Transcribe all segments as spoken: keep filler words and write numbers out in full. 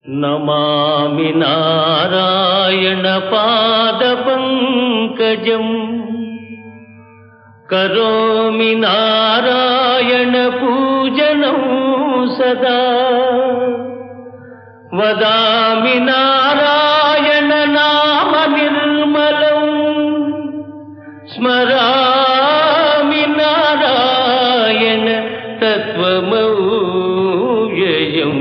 నమామి నారాయణ పాద పంకజం కరోమి నారాయణ పూజనం సదా వదామి నారాయణ నామ నిర్మలం స్మరామి నారాయణ తత్వమవ్యయం.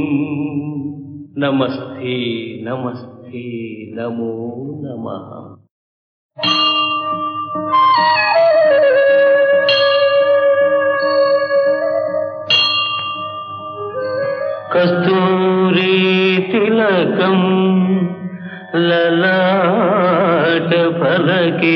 నమస్తే నమస్తే నమో నమః. కస్తూరీ తిలకం లలాట ఫలకే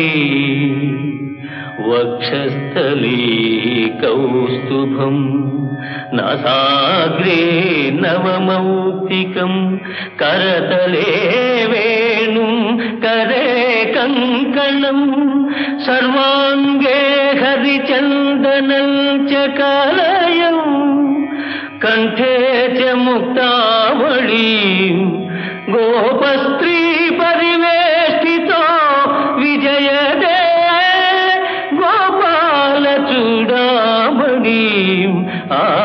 వక్షస్థలీ కౌస్తుభం నాసాగ్రే నవమౌక్తికం కరతలే వేణుం కరే కంకణం సర్వాంగే హరిచందనం చ కలయం కంఠే చ ముక్తావళీ గోపస్త్రీ పరివేష్టితో విజయదే గోపాల చూడామణి ఆ